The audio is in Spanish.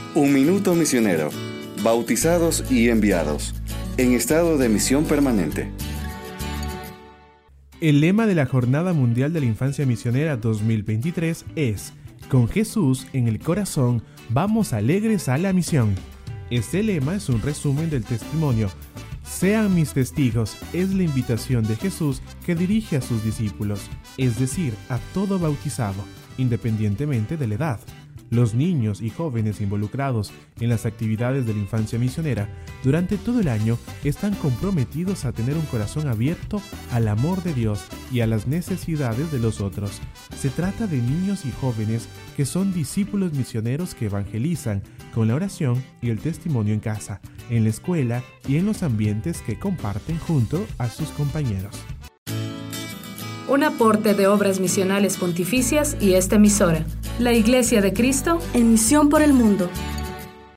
Un minuto misionero. Bautizados y enviados. En estado de misión permanente. El lema de la Jornada Mundial de la Infancia Misionera 2023 es: con Jesús en el corazón, vamos alegres a la misión. Este lema es un resumen del testimonio. Sean mis testigos, es la invitación de Jesús que dirige a sus discípulos, es decir, a todo bautizado, independientemente de la edad. Los niños y jóvenes involucrados en las actividades de la infancia misionera durante todo el año están comprometidos a tener un corazón abierto al amor de Dios y a las necesidades de los otros. Se trata de niños y jóvenes que son discípulos misioneros que evangelizan con la oración y el testimonio en casa, en la escuela y en los ambientes que comparten junto a sus compañeros. Un aporte de Obras Misionales Pontificias y esta emisora. La Iglesia de Cristo en misión por el mundo.